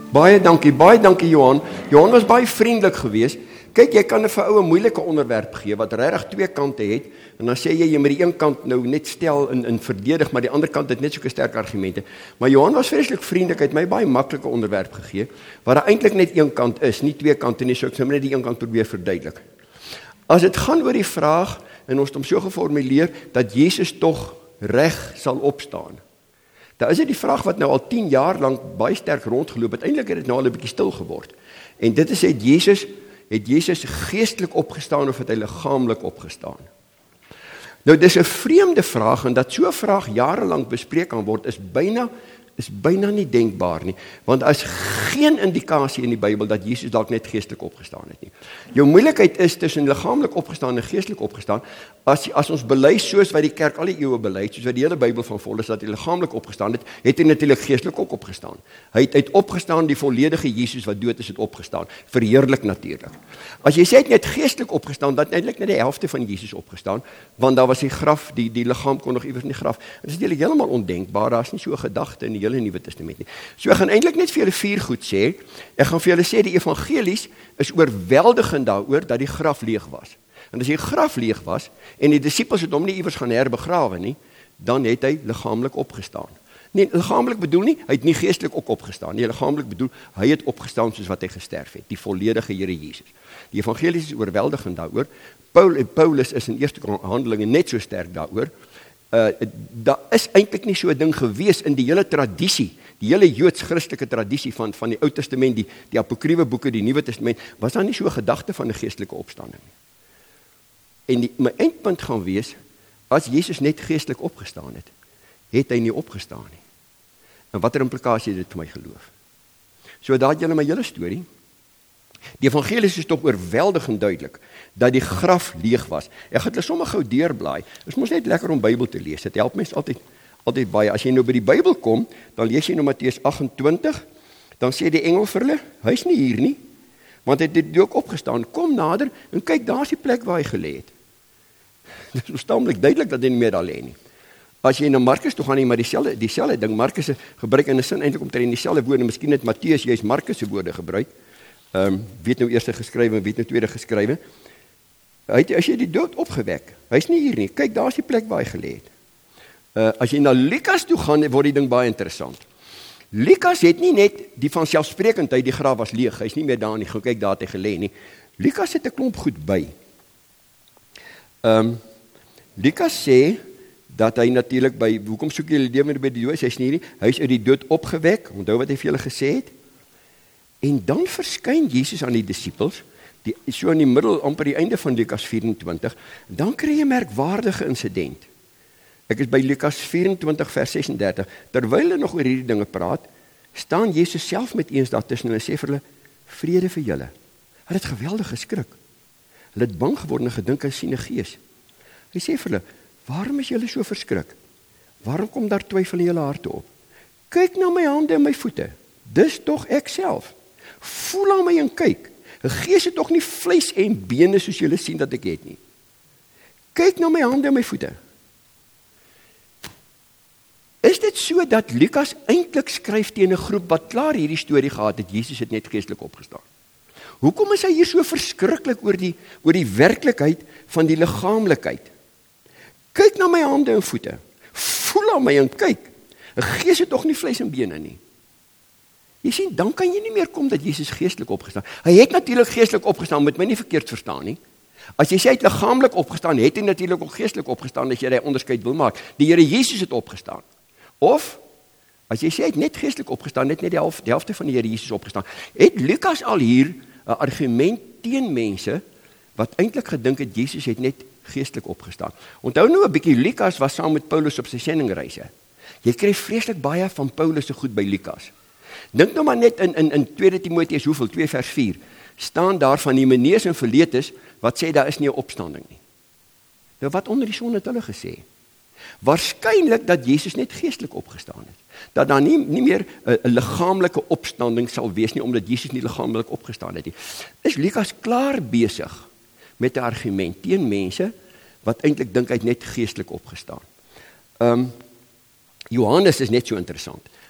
Baie dankie Johan. Johan was baie vriendelik geweest. Kyk, jy kan vir ou 'n moeilike onderwerp gee wat regtig twee kante het en dan sê jy met die een kant nou net stel in verdedig, maar die ander kant het net sulke sterk argumente. Maar Johan was vreeslik vriendelik, hy het my baie maklike onderwerp gegee waar daar eintlik net een kant is, nie twee kante nie, so ek sou net die een kant probeer verduidelik. As dit gaan oor die vraag en ons het hom so geformuleer dat Jesus tog reg sal opstaan. Daar is dit die vraag wat nou al 10 jaar lank baie sterk rondgeloop het. Eintlik het dit nou al 'n bietjie stil geword. En dit is het Jesus geestelik opgestaan of het hy liggaamlik opgestaan? Nou dis 'n vreemde vraag en dat so 'n vraag jarelank bespreek kan word is byna nie denkbaar nie, want daar is geen indikasie in die Bybel dat Jesus dalk net geestelik opgestaan het nie. Jou moeilikheid is tussen liggaamlik opgestaan en geestelik opgestaan, as ons bely soos wat die kerk al die eeue bely, soos wat die hele Bybel van vol is, dat hy liggaamlik opgestaan het, het hy natuurlik geestelik ook opgestaan. Hy het opgestaan, die volledige Jesus wat dood is, het opgestaan, verheerlik natuurlik. As jy sê hy het net geestelik opgestaan, dan het eintlik net die helfte van Jesus opgestaan, want daar was die graf, die liggaam kon nog iewers in die graf. Dit is eintlik heeltemal ondenkbaar, daar is nie so 'n gedagte in die hele Nuwe Testament nie. So ek gaan eintlik net vir julle 4 goed sê. Ek gaan vir julle sê die evangelies is oorweldigend daaroor dat die graf leeg was. En as die graf leeg was en die disippels het hom nie iewers gaan herbegrawe nie, dan het hy liggaamlik opgestaan. Nee, liggaamlik bedoel nie, hy het nie geestelik ook opgestaan nie. Liggaamlik bedoel, hy het opgestaan soos wat hy gesterf het, die volledige Here Jesus. Die evangelies is oorweldigend daaroor. Paulus is in eerste Handelinge net so sterk daaroor. Daar is eintlik nie so 'n ding gewees in die hele tradisie, die hele Joods-Christelike tradisie van die Ou Testament, die apokriewe boeke, die Nuwe Testament, was daar nie so 'n gedagte van 'n geestelike opstanding nie. En my eindpunt gaan wees, as Jesus net geestelik opgestaan het hy nie opgestaan nie. En watter implikasie het dit vir my geloof? So daar het julle my hele storie. Die evangelies is tog oorweldigend duidelik dat die graf leeg was. Ek gaan dit sommer gou deurblaai. Dit is mos net lekker om Bybel te lees. Dit help mens altyd baie. As jy nou by die Bybel kom, dan lees jy nou Matteus 28, dan sê die engel vir hulle, hy's nie hier nie, want hy het ook opgestaan. Kom nader en kyk, daar's die plek waar hy gelê het. Dit is verstandelik duidelik dat hy nie meer daar lê nie. As jy na Markus toe gaan, nie maar dieselfde ding. Markus gebruik in 'n sin eintlik omtrent dieselfde woorde, miskien het Matteus juist Markus se woorde gebruik. Weet nou eerste geskrywe, weet nou tweede geskrywe. As jy die dood opgewek, hy's nie hier nie, kyk, daar is die plek waar hy gelê het. As jy na Lukas toe gaan, word die ding baie interessant. Lukas het nie net die van selfsprekendheid, die graf was leeg, hy's nie meer daar nie, gaan kyk, daar het hy gelê nie. Lukas het 'n klomp goed by. Lukas sê, dat hy natuurlik hoekom soek julle lewe by die dood, hy's nie, hy's uit die dood opgewek, onthou wat hy vir julle gesê het, en dan verskyn Jesus aan die disippels, so in die middel, amper die einde van Lukas 24, dan kry jy 'n merkwaardige insident. Ek is by Lukas 24 vers 36, terwyl hulle nog oor hierdie dinge praat, staan Jesus self met eens daar tussen en sê vir hulle, vrede vir julle. Hulle het geweldig geskrik. Hulle het bang geword en gedink hy sien 'n gees. Hy sê vir hulle, waarom is julle so verskrik? Waarom kom daar twyfel in julle harte op? Kyk na my hande en my voete. Dis tog ek self. Voel aan my en kyk. 'n Gees het tog nie vleis en bene soos julle sien dat ek het nie. Kyk na my hande en my voete. Is dit so dat Lukas eintlik skryf teen 'n groep wat klaar hierdie storie gehad het, Jesus het net geestelik opgestaan? Hoekom is hy hier so verskriklik oor die werklikheid van die liggaamlikheid? Kyk na my hande en voete. Voel aan my en kyk. 'n Gees het tog nie vleis en bene nie. Jy sien, dan kan jy nie meer kom dat Jesus geestelik opgestaan. Hy het natuurlik geestelik opgestaan, moet my nie verkeerd verstaan nie. As jy sê hy het liggaamlik opgestaan, het hy natuurlik ook geestelik opgestaan, as jy daai onderskeid wil maak. Die Here Jesus het opgestaan. Of, as jy sê hy het net geestelik opgestaan, net die helfte van die Here Jesus opgestaan, het Lukas al hier 'n argument teen mense, wat eintlik gedink het, Jesus het net geestelik opgestaan. Onthou nou 'n bietjie, Lukas was saam met Paulus op sy sendingreise. Jy kry vreeslik baie van Paulus se goed by Lukas. Dink nou maar net in 2 Timoteus, 2 vers 4, staan daar van Hymeneus en Philetus, wat sê daar is nie 'n opstanding nie. Nou wat onder die son het hulle gesê? Waarskynlik dat Jesus net geestelik opgestaan het. Dat daar nie meer 'n liggaamlike opstanding sal wees nie, omdat Jesus nie liggaamlik opgestaan het nie. Is Lukas klaar besig met 'n argument teen mense, wat eintlik dink hy het net geestelik opgestaan. Johannes is net so interessant.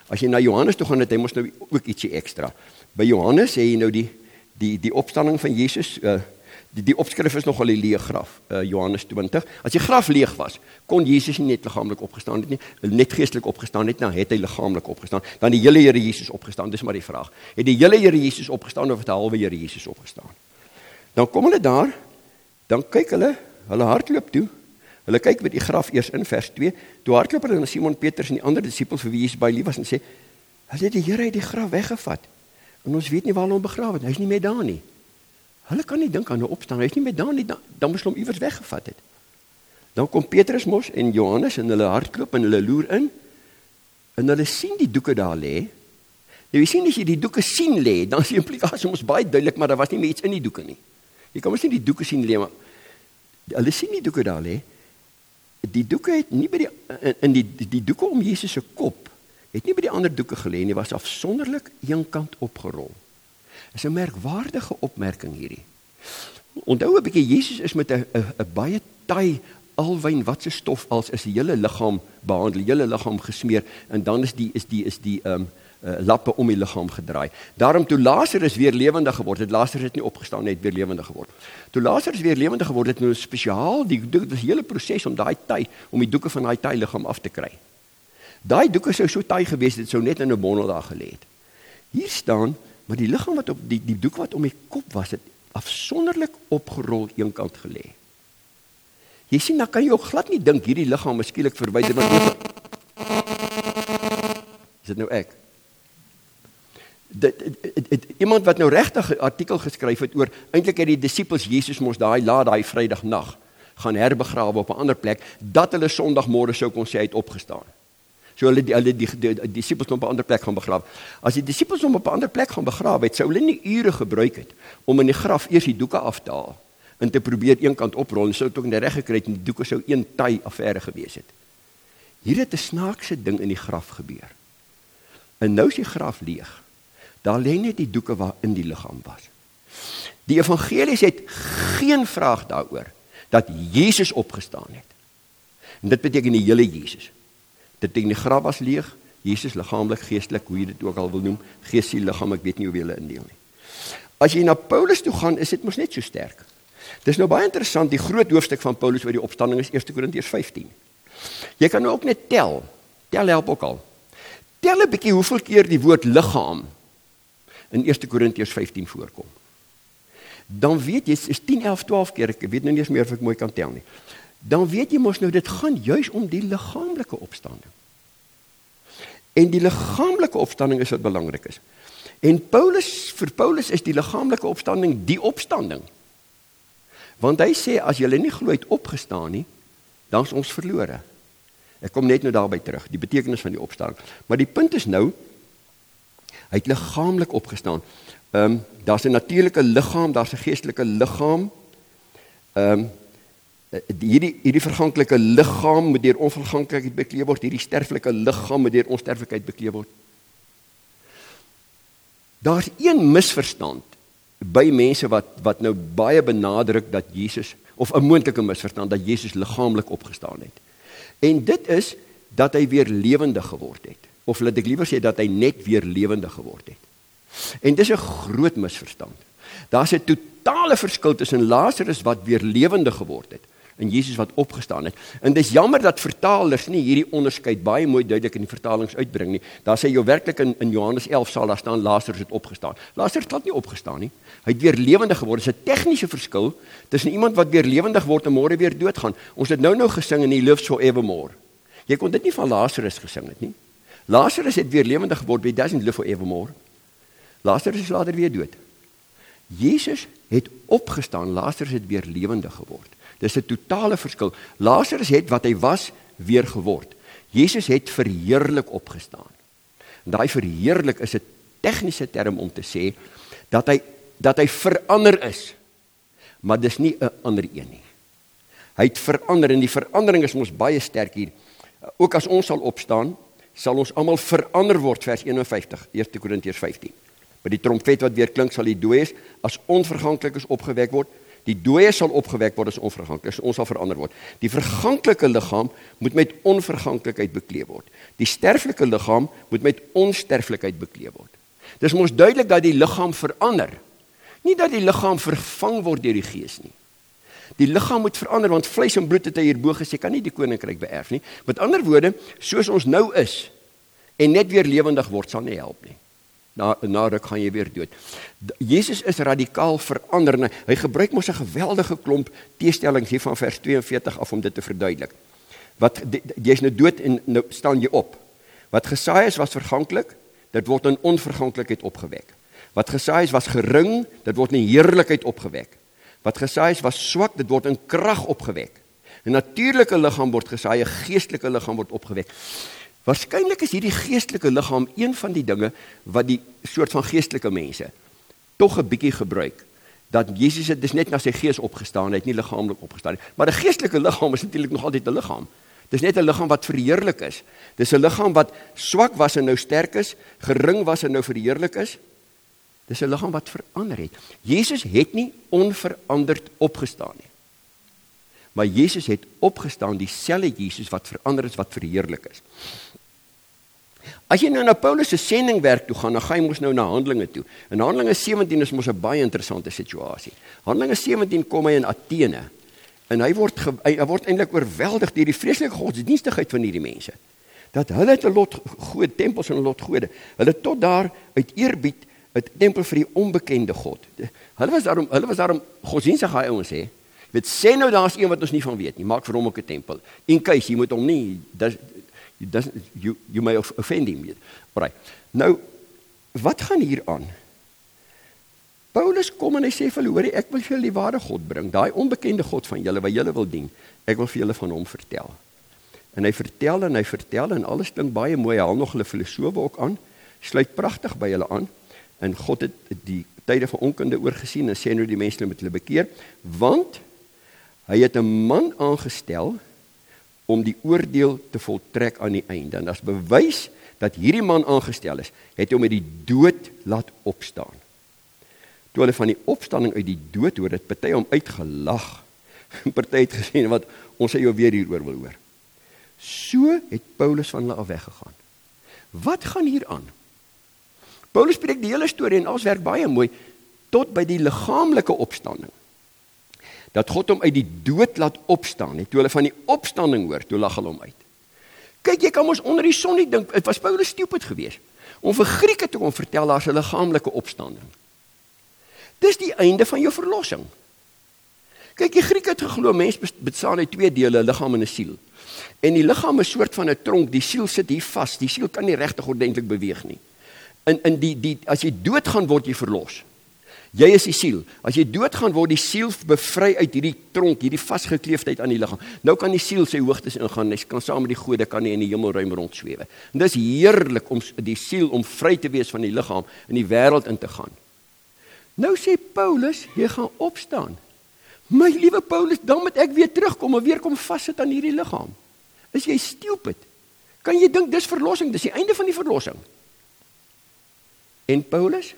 As jy na Johannes toe gaan, het hy mos nou ook ietsie ekstra. By Johannes sê jy nou die opstanding van Jesus, die opskrif is nogal die leë graf, Johannes 20. As die graf leeg was, kon Jesus nie net liggaamlik opgestaan het nie, net geestelik opgestaan het, nou het hy liggaamlik opgestaan, dan die hele Here Jesus opgestaan, dis maar die vraag. Het die hele Here Jesus opgestaan, of het die halwe Here Jesus opgestaan? Dan kom hulle daar, dan kyk hulle hardloop toe, hulle kyk by die graf eers in vers 2, toe hardloop hulle na Simon Petrus en die ander disipels vir wie Jesus baie lief was en sê, hulle het die Here uit die graf weggevat, en ons weet nie waar hulle hom begrawe het, hy is nie meer daar nie. Hulle kan nie dink aan 'n opstaan, hy is nie meer daar nie, dan moes hulle hom iewers weggevat het. Dan kom Petrus mos en Johannes en hulle hardloop en hulle loer in, en hulle sien die doeke daar lê. Nou jy sien as jy die doeke sien lê, dan is die implikasie mos baie duidelik, maar daar was nie meer iets in die doeke nie. Jy kan mos nie die doeke sien lê, maar hulle sien die doeke daar lê. Die doeke het nie by die doeke om Jesus se kop het nie by die ander doeke gelê nie, was afsonderlik eenkant opgerol. Is 'n merkwaardige opmerking hierdie. Onthou 'n bietjie, Jesus is met 'n baie taai alwyn wat se stof als is die hele liggaam behandel, die hele liggaam gesmeer, en dan is die lappe om die liggaam gedraai. Daarom toe Lazarus weer lewendig geword het, Lazarus het nie opgestaan, net weer lewendig geword. Toe Lazarus weer lewendig geword het, nou spesiaal die hele proses om die doeke van daai taai liggaam af te kry. Daai doeke sou so taai gewees het, sou net in 'n bondel daar gelê het. Hier staan, maar die liggaam wat op die doek wat om die kop was, het afsonderlik opgerol eenkant gelê. Jy sien, dan kan jy ook glad nie dink hierdie liggaam is skielik verwyder, want is dit nou ek? Iemand wat nou regtig 'n artikel geskryf het oor, eintlik het die disippels Jesus mos daai Vrydagnag gaan herbegrawe op 'n ander plek, dat hulle Sondagmôre sou kon sê hy het opgestaan. So hulle die disippels op 'n ander plek gaan begrawe. As die disippels hom op 'n ander plek gaan begrawe het, sou hulle nie ure gebruik het om in die graf eers die doeke af te haal en te probeer eenkant oprol, en sou dit ook net reg gekry het en die doeke sou een taai affære gewees het. Hier het 'n snaakse ding in die graf gebeur. En nou is die graf leeg. Daar lê net die doeke waar in die liggaam was. Die evangelies het geen vraag daaroor dat Jesus opgestaan het. En dit beteken die hele Jesus. Dit beteken die graf was leeg, Jesus liggaamlik, geestelik, hoe jy dit ook al wil noem, gees, siel, liggaam, ek weet nie hoe jy hulle indeel nie. As jy na Paulus toe gaan, is dit mos net so sterk. Dis nou baie interessant, die groot hoofstuk van Paulus oor die opstanding is 1 Korintiërs 15. Jy kan nou ook net tel help ook al. Tel 'n bietjie hoeveel keer die woord liggaam in 1 Korintiërs 15 voorkom. Dan weet jy, is 10, 11, 12 keer, ek weet nou nie eens meer of ek mooi kan tel nie. Dan weet jy mos nou, dit gaan juis om die liggaamlike opstanding. En die liggaamlike opstanding is wat belangrik is. En vir Paulus is die liggaamlike opstanding die opstanding. Want hy sê, as julle nie glo het opgestaan nie, dan is ons verlore. Ek kom net nou daarby terug, die betekenis van die opstanding. Maar die punt is nou, hy het liggaamlik opgestaan. Daar's 'n natuurlike liggaam, daar's 'n geestelike liggaam. Hierdie verganklike liggaam moet deur onverganklikheid bekleed word, hierdie sterflike liggaam moet deur onsterflikheid bekleed word. Daar's een misverstand by mense wat nou baie benadruk dat Jesus, of 'n moontlike misverstand, dat Jesus liggaamlik opgestaan het. En dit is dat hy weer lewendig geword het. Of laat ek liewer sê dat hy net weer lewendig geword het. En dis 'n groot misverstand. Daar's 'n totale verskil tussen Lazarus wat weer lewendig geword het en Jesus wat opgestaan het. En dis jammer dat vertalers nie hierdie onderskeid baie mooi duidelik in die vertalings uitbring nie. Daar sê jy werklik in Johannes 11 sal daar staan Lazarus het opgestaan. Lazarus het nie opgestaan nie. Hy het weer lewendig geword. Dis 'n tegniese verskil tussen iemand wat weer lewendig word en môre weer doodgaan. Ons het nou gesing in He Lives Forevermore. Jy kon dit nie van Lazarus gesing het nie. Lazarus het weer lewendig geword, but he doesn't live forevermore. Lazarus is later weer dood. Jesus het opgestaan, Lazarus het weer lewendig geword. Dis 'n totale verskil. Lazarus het wat hy was weer geword. Jesus het verheerlik opgestaan. En daai verheerlik is 'n tegniese term om te sê dat hy verander is. Maar dis nie 'n ander een nie. Hy het verander en die verandering is ons baie sterk hier. Ook as ons sal opstaan, sal ons almal verander word, vers 51, 1 Korintiërs 15. By die trompet wat weer klink sal die dooies as onverganklikes opgewek word, Die dooie sal opgewek word as onverganklik, so ons sal verander word. Die verganklike liggaam moet met onverganklikheid bekleed word. Die sterflike liggaam moet met onsterflikheid bekleed word. Dis mos duidelik dat die liggaam verander. Nie dat die liggaam vervang word deur die Gees nie. Die liggaam moet verander, want vleis en bloed het hy hierbo gesê, kan nie die koninkryk beerf nie. Met ander woorde, soos ons nou is, en net weer lewendig word, sal nie help nie. Na ruk gaan jy weer dood. Jesus is radikaal verander, en hy gebruik mos 'n geweldige klomp teestellings hier van vers 42 af om dit te verduidelik. Jy is nou dood en nou staan jy op. Wat gesaai is was verganklik, dit word in onverganklikheid opgewek. Wat gesaai is was gering, dit word in heerlikheid opgewek. Wat gesaai is was swak, dit word in krag opgewek. 'n natuurlike liggaam word gesaai, 'n geestelike liggaam word opgewek. Waarskynlik is hierdie geestelike liggaam een van die dinge wat die soort van geestelike mense tog 'n bietjie gebruik. Dat Jesus het dis net na sy gees opgestaan, hy het nie liggaamlik opgestaan nie. Maar 'n geestelike liggaam is natuurlik nog altyd 'n liggaam. Dis net 'n liggaam wat verheerlik is. Dis 'n liggaam wat swak was en nou sterk is, gering was en nou verheerlik is. Dis 'n liggaam wat verander het. Jesus het nie onveranderd opgestaan nie. Maar Jesus het opgestaan, dieselfde Jesus wat verander is, wat verheerlik is. As jy nou na Paulus se sendingwerk toe gaan, dan gaan jy mos nou na Handelinge toe. In Handelinge 17 is mos 'n baie interessante situasie. Handelinge 17 kom hy in Athene, en hy word eintlik oorweldig deur die vreeslike godsdienstigheid van hierdie mense. Dat hulle het 'n lot gode, tempels en 'n lot gode. Hulle tot daar uit eerbied 'n tempel vir die onbekende God. Hulle was daarom godsdienstige ouens hè. Sê nou daar's een wat ons nie van weet nie, maak vir hom ook 'n tempel. In case jy moet hom nie, you may offend him. Right. Nou, wat gaan hier aan? Paulus kom en hy sê vir hulle, hoorie, ek wil vir julle die ware God bring, daai onbekende God van julle wat julle wil dien. Ek wil vir julle van hom vertel. En hy vertel en alles klink baie mooi. Hy haal nog hulle filosofe ook aan, sluit pragtig by hulle aan. En God het die tye van onkunde oorgesien en sê nou die mense moet hulle bekeer, want hy het 'n man aangestel om die oordeel te voltrek aan die einde. En as bewys dat hierdie man aangestel is, het hom uit die dood laat opstaan. Toe hulle van die opstanding uit die dood hoor, het party hom uitgelag. Party het gesê, wat ons sê jou weer hieroor wil hoor. So het Paulus van hulle af weggegaan. Wat gaan hier aan? Paulus spreek die hele storie en alles werk baie mooi, tot by die liggaamlike opstanding. Dat God hom uit die dood laat opstaan. Toe hulle van die opstanding hoor, toe lag hulle hom uit. Kyk, jy kan ons onder die son nie dink, het was Paulus stupid geweest, om vir Grieke te kom vertel, daar is 'n liggaamlike opstanding. Dis die einde van jou verlossing. Kyk, die Grieke het geglo, mens bestaan uit twee dele, 'n liggaam en 'n siel. En die liggaam is soort van 'n tronk, die siel sit hier vas, die siel kan nie regtig ordentlik beweeg nie. As jy doodgaan, word jy verlos. Jy is die siel. As jy doodgaan, word die siel bevry uit hierdie tronk, hierdie vasgekleefdheid aan die liggaam. Nou kan die siel sy hoogtes ingaan, hy kan saam met die gode kan hy in die hemelruim rondswewe. En dis heerlik om die siel om vry te wees van die liggaam in die wêreld in te gaan. Nou sê Paulus, jy gaan opstaan. My liewe Paulus, dan moet ek weer terugkom en weer kom vassit aan hierdie liggaam. Is jy stupid? Kan jy dink dis verlossing, dis die einde van die verlossing? En Paulus?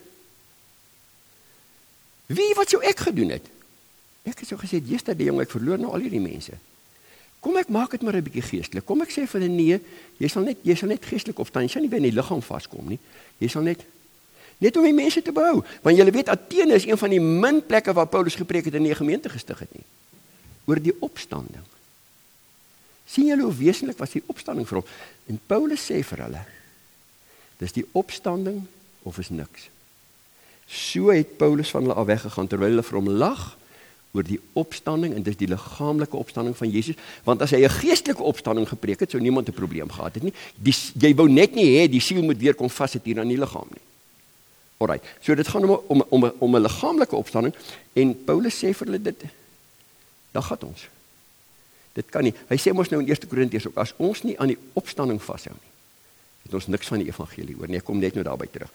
Wat sou ek gedoen het? Ek het so gesê, yesterday jong, ek verloor nou al hierdie mense. Kom ek maak dit maar 'n bietjie geestelik. Kom ek sê vir hulle nee, jy sal net geestelik opstaan. Jy sal nie by die liggaam vaskom nie. Jy sal net om die mense te behou. Want julle weet, Athene is een van die min plekke waar Paulus gepreek het en nie 'n gemeente gestig het nie. Oor die opstanding. Sien julle hoe wesentlik was die opstanding vir hom? En Paulus sê vir hulle, dis die opstanding of is niks. So het Paulus van hulle af weggegaan, terwyl hulle vir hom lag oor die opstanding, en dis die liggaamlike opstanding van Jesus, want as hy 'n geestelike opstanding gepreek het, sou niemand 'n probleem gehad het nie. Jy wou net nie hê, die siel moet weer kom vassit hier aan die liggaam nie. Alright, so dit gaan om 'n liggaamlike opstanding, en Paulus sê vir hulle dit, dan gaan ons. Dit kan nie, hy sê mos nou in 1 Korintiërs ook, as ons nie aan die opstanding vashou nie, het ons niks van die evangelie hoor nie, ek kom net nou daarby terug.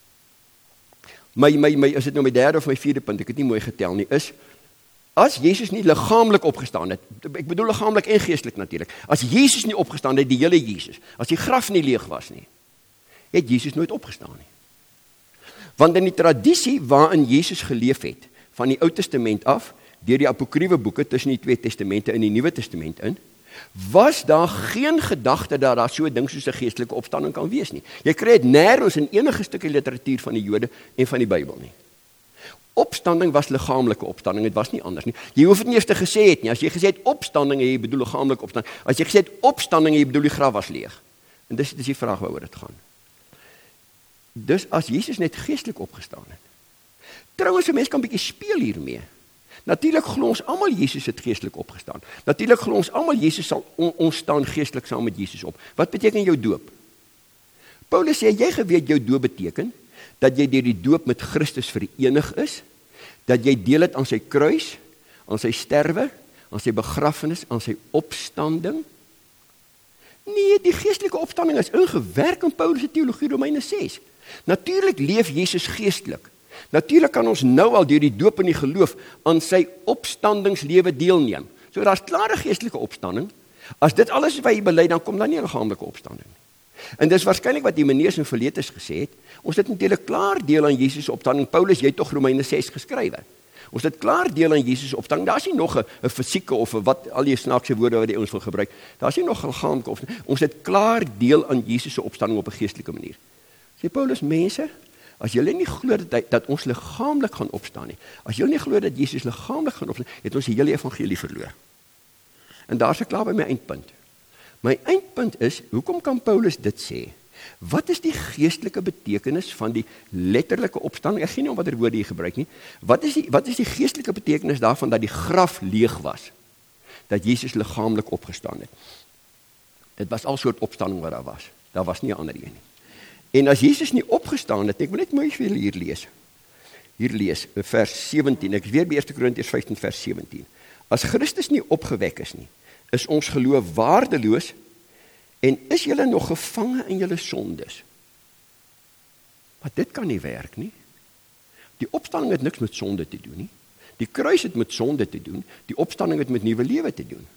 Is dit nou my derde of my vierde punt, ek het nie mooi getel nie, is, as Jesus nie liggaamlik opgestaan het, ek bedoel liggaamlik en geestelik natuurlik, as Jesus nie opgestaan het, die hele Jesus, as die graf nie leeg was nie, het Jesus nooit opgestaan nie. Want in die tradisie waarin Jesus geleef het, van die Ou Testament af, deur die apokriewe boeke tussen die twee testamente in die Nuwe Testament in, was daar geen gedagte dat daar so 'n ding soos 'n geestelike opstanding kan wees nie. Jy kry dit nêrens in enige stukkie literatuur van die Jode en van die Bybel nie. Opstanding was liggaamlike opstanding, dit was nie anders nie. Jy hoef dit nie eers te gesê het nie. As jy gesê het opstanding, jy bedoel liggaamlike opstanding. As jy gesê het opstanding, jy bedoel die graf was leeg. En dis die vraag waaroor dit gaan. Dus as Jesus net geestelik opgestaan het. Trouwens, 'n mens kan 'n bietjie speel hiermee. Natuurlik glo ons almal Jesus het geestelik opgestaan. Natuurlik glo ons almal Jesus sal ons staan geestelik saam met Jesus op. Wat beteken jou doop? Paulus sê jy geweet jou doop beteken dat jy deur die doop met Christus verenig is, dat jy deel het aan sy kruis, aan sy sterwe, aan sy begrafenis, aan sy opstanding. Nee, die geestelike opstanding is ingewerk in Paulus se teologie Romeine 6. Natuurlik leef Jesus geestelik. Natuurlik kan ons nou al deur die doop en die geloof aan sy opstandingslewe deelneem. So daar's klare geestelike opstanding. As dit alles is wat jy bely, dan kom daar nie 'n liggaamlike opstanding nie. En dis waarskynlik wat die meneers en Philetus gesê het. Ons het natuurlik klaar deel aan Jesus se opstanding. Paulus, jy het tog Romeine 6 geskrywe. Ons het klaar deel aan Jesus se opstanding. Daar's nie nog 'n fisieke of 'n wat al die snaakse woorde wat die ouens wil gebruik. Daar's nie nog 'n liggaamlike opstanding. Ons het klaar deel aan Jesus se opstanding op 'n geestelike manier. Sê Paulus, mense, as julle nie glo dat ons liggaamlik gaan opstaan nie, as julle nie glo dat Jesus liggaamlik gaan opstaan, het ons die hele evangelie verloor. En daar's ek klaar by my eindpunt. My eindpunt is, hoekom kan Paulus dit sê? Wat is die geestelike betekenis van die letterlike opstanding? Ek gee nie om watter woorde jy gebruik nie. Wat is die geestelike betekenis daarvan dat die graf leeg was? Dat Jesus liggaamlik opgestaan het. Dit was al soort opstanding wat daar was. Daar was nie 'n ander een nie. En as Jesus nie opgestaan het, ek wil net mooi vir hier lees. Hier lees, vers 17, ek is weer by 1 Korintiërs 15 vers 17. As Christus nie opgewek is nie, is ons geloof waardeloos en is julle nog gevange in julle sondes. Maar dit kan nie werk nie. Die opstanding het niks met sonde te doen nie. Die kruis het met sonde te doen, die opstanding het met nuwe lewe te doen.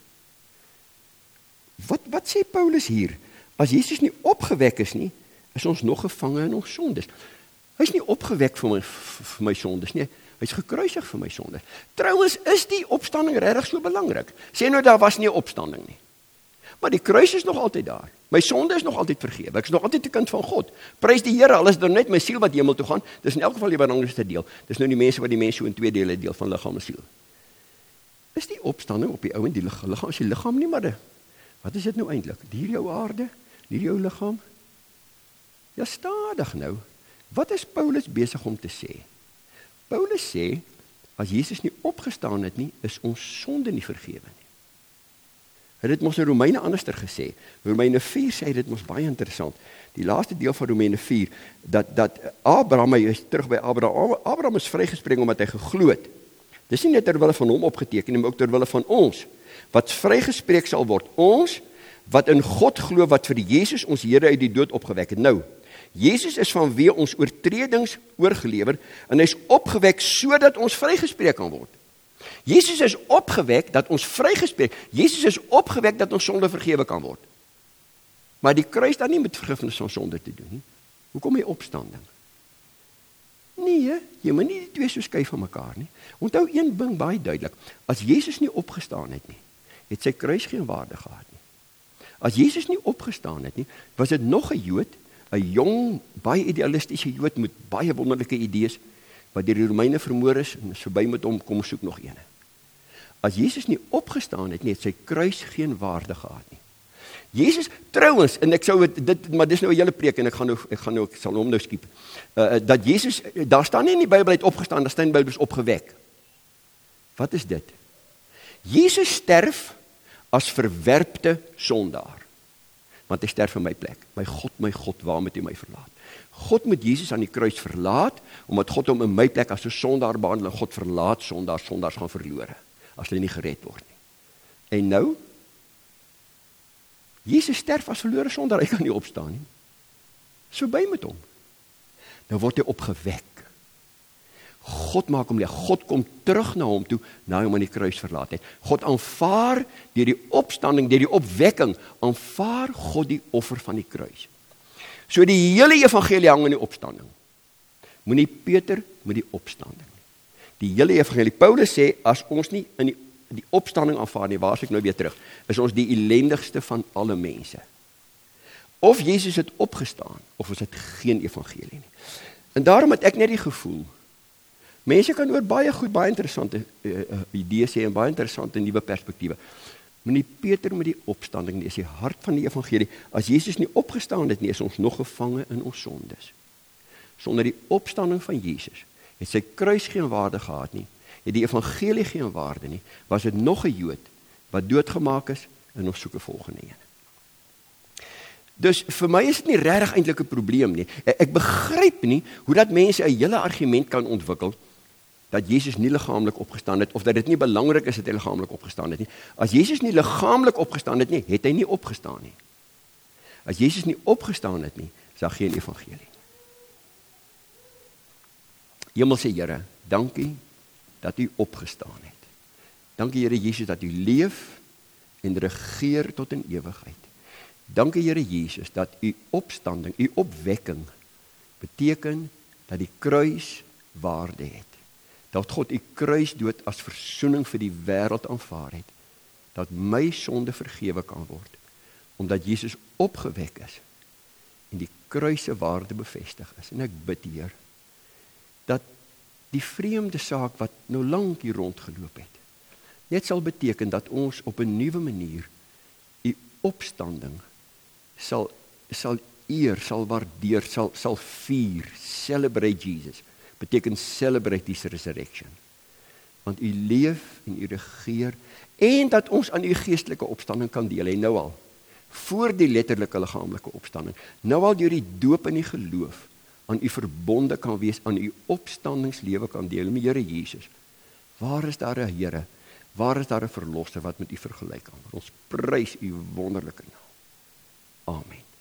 Wat sê Paulus hier? As Jesus nie opgewek is nie, is ons nog gevange in ons sondes. Hy is nie opgewek vir my sondes nie, hy is gekruisig vir my sondes. Trouwens, is die opstanding regtig so belangrik? Sê nou, daar was nie 'n opstanding nie. Maar die kruis is nog altyd daar. My sonde is nog altyd vergewe. Ek is nog altyd 'n kind van God. Prys die Here, al is daar net my siel wat hemel toe gaan. Dis in elk geval die belangrikste deel. Dis nou die mense wat die mens so in twee dele deel van liggaam en siel. Is die opstanding op die ou en die liggaam, as die liggaam nie maar wat is dit nou eintlik? Hier jou aarde, hier jou liggaam. Ja, stadig nou. Wat is Paulus besig om te sê? Paulus sê, as Jesus nie opgestaan het nie, is ons sonde nie vergewe nie. Hy het dit mos in Romeine anderster gesê. Romeine 4 sê dit mos baie interessant. Die laaste deel van Romeine 4, dat Abraham, hy is terug by Abraham. Abraham is vrygespring omdat hy geglo het. Dis nie net ter wille van hom opgeteken, maar ook ter wille van ons, wat vrygespreek sal word. Ons, wat in God glo, wat vir Jesus ons Here uit die dood opgewek het. Nou, Jesus is vanweë ons oortredings oorgelewer, en hy is opgewek sodat ons vrygespreek kan word. Jesus is opgewek dat ons vrygespreek. Jesus is opgewek dat ons sonde vergewe kan word. Maar die kruis dan nie met vergifnis van sonde te doen nie. Hoekom die opstanding? Nee, jy moet nie die twee so skei van mekaar nie. Onthou een ding baie duidelik. As Jesus nie opgestaan het nie, het sy kruis geen waarde gehad nie. As Jesus nie opgestaan het nie, was dit nog 'n Jood, 'n jong, baie idealistiese Jood met baie wonderlike idees, wat deur die Romeine vermoor is, en is verby met hom, kom soek nog eene. As Jesus nie opgestaan het nie, het sy kruis geen waarde gehad nie. Jesus, trouwens, en ek sou dit, maar dis nou 'n hele preek, en ek sal hom nou skiep, dat Jesus, daar staan nie in die Bybel het opgestaan, daar staan in die Bybel is opgewek. Wat is dit? Jesus sterf as verwerpte sondaar, want hy sterf in my plek. My God, waarom het U my verlaat? God moet Jesus aan die kruis verlaat, omdat God hom in my plek as 'n sondaar behandel, en God verlaat sondaars gaan verlore, as hulle nie gered word nie. En nou, Jesus sterf as verlore sondaar, hy kan nie opstaan nie. So by met hom. Nou word hy opgewek. God maak hom leeg. God kom terug na hom toe, na hom aan die kruis verlaat het. God aanvaar deur die opstanding, deur die opwekking, aanvaar God die offer van die kruis. So die hele evangelie hang in die opstanding. Moenie Peter met die opstanding nie. Die hele evangelie. Paulus sê, as ons nie in die opstanding aanvaar nie, waar is ek nou weer terug, is ons die elendigste van alle mense. Of Jezus het opgestaan, of is dit geen evangelie nie. En daarom het ek net die gevoel, mense kan oor baie goed, baie interessante ideeën sê, en baie interessante nuwe perspektiewe. Maar nie Peter met die opstanding nie, is die hart van die evangelie. As Jezus nie opgestaan het nie, is ons nog gevange in ons sondes. Sonder die opstanding van Jezus, het sy kruis geen waarde gehad nie, het die evangelie geen waarde nie, was dit nog 'n Jood, wat doodgemaak is, en ons soek 'n volgende een. Dus vir my is dit nie regtig eintlik 'n probleem nie. Ek begryp nie, hoe dat mense 'n hele argument kan ontwikkel, dat Jezus nie liggaamlik opgestaan het, of dat dit nie belangrik is dat hy liggaamlik opgestaan het nie. As Jezus nie liggaamlik opgestaan het nie, het hy nie opgestaan nie. As Jezus nie opgestaan het nie, is daar geen evangelie. Hemelse Here, dankie dat u opgestaan het. Dankie Here Jesus dat u leef en regeer tot in ewigheid. Dankie Here Jesus dat u opstanding, u opwekking beteken dat die kruis waarde het. Dat God u kruisdood as versoening vir die wêreld aanvaar het. Dat my sonde vergewe kan word. Omdat Jesus opgewek is en die kruis se waarde bevestig is. En ek bid Heer, dat die vreemde saak wat nou lank hier rondgeloop het, net sal beteken dat ons op 'n nuwe manier u opstanding sal eer, sal waardeer, sal vier, celebrate Jesus. Beteken celebrate his resurrection. Want u leef en u regeer, en dat ons aan u geestelike opstanding kan deel, en nou al, voor die letterlike liggaamlike opstanding, nou al deur die doop en die geloof, aan u verbonde kan wees, aan u opstandingslewe kan deel, met Here Jesus. Waar is daar 'n Here? Waar is daar 'n verlosser wat met u vergelyk kan word? Ons prys u wonderlike naam. Amen.